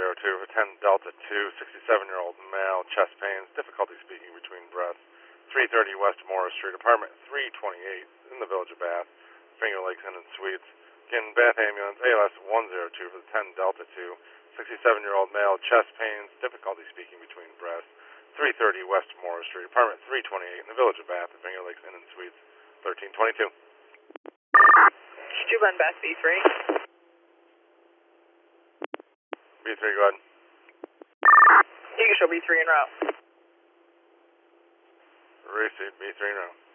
for 10 Delta 2, 67-year-old male, chest pains, difficulty speaking between breaths. 330 West Morris Street, apartment 328 in the Village of Bath, Finger Lakes Inn and Suites. Again, Bath Ambulance, ALS 102 for the 10 Delta 2, 67-year-old male, chest pains, difficulty speaking between breaths. 330 West Morris Street, apartment 328 in the Village of Bath, Finger Lakes Inn and Suites, 1322. Did you run Bath B3? B3, go ahead. You can show B3 en route. Receipt, B3 now.